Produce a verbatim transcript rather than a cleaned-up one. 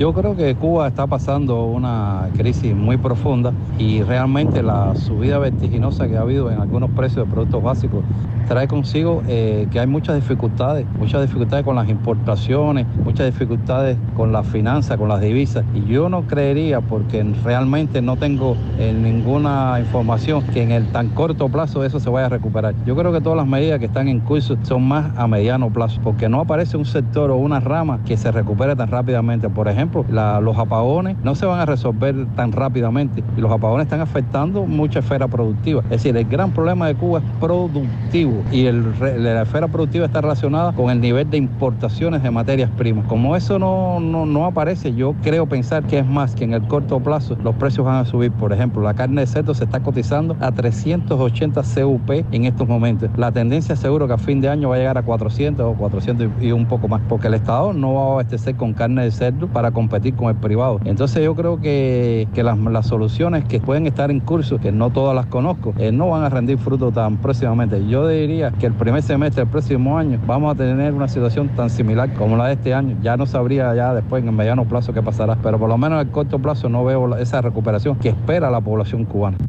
Yo creo que Cuba está pasando una crisis muy profunda y realmente la subida vertiginosa que ha habido en algunos precios de productos básicos trae consigo eh, que hay muchas dificultades, muchas dificultades con las importaciones, muchas dificultades con las finanzas, con las divisas. Y yo no creería, porque realmente no tengo eh, ninguna información, que en el tan corto plazo eso se vaya a recuperar. Yo creo que todas las medidas que están en curso son más a mediano plazo, porque no aparece un sector o una rama que se recupere tan rápidamente. Por ejemplo, la, los apagones no se van a resolver tan rápidamente y los apagones están afectando mucha esfera productiva. Es decir, el gran problema de Cuba es productivo y el, la esfera productiva está relacionada con el nivel de importaciones de materias primas. Como eso no, no, no aparece, yo creo pensar que es más que en el corto plazo los precios van a subir. Por ejemplo, la carne de cerdo se está cotizando a trescientos ochenta C U P en estos momentos. La tendencia seguro que a fin de año va a llegar a cuatrocientos o cuatrocientos y un poco más, porque el Estado no va a abastecer con carne de cerdo para competir con el privado. Entonces yo creo que, que las, las soluciones que pueden estar en curso, que no todas las conozco, eh, no van a rendir fruto tan próximamente. Yo diría que el primer semestre del próximo año vamos a tener una situación tan similar como la de este año. Ya no sabría ya después en el mediano plazo qué pasará, pero por lo menos en el corto plazo no veo esa recuperación que espera la población cubana.